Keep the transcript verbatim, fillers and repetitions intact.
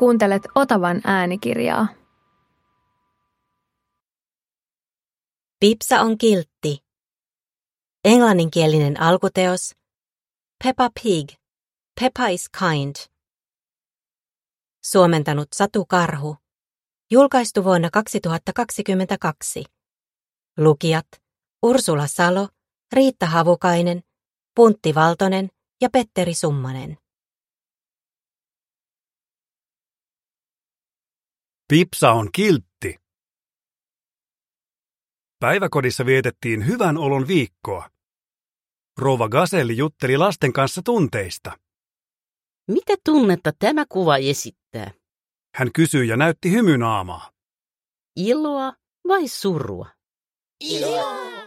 Kuuntelet Otavan äänikirjaa. Pipsa on kiltti. Englanninkielinen alkuteos. Peppa Pig. Peppa is kind. Suomentanut Satu Karhu. Julkaistu vuonna kaksituhattakaksikymmentäkaksi. Lukijat Ursula Salo, Riitta Havukainen, Puntti Valtonen ja Petteri Summanen. Pipsa on kiltti. Päiväkodissa vietettiin hyvän olon viikkoa. Rouva Gaselli jutteli lasten kanssa tunteista. Mitä tunnetta tämä kuva esittää? Hän kysyi ja näytti hymynaamaa. Iloa vai surua? Iloa!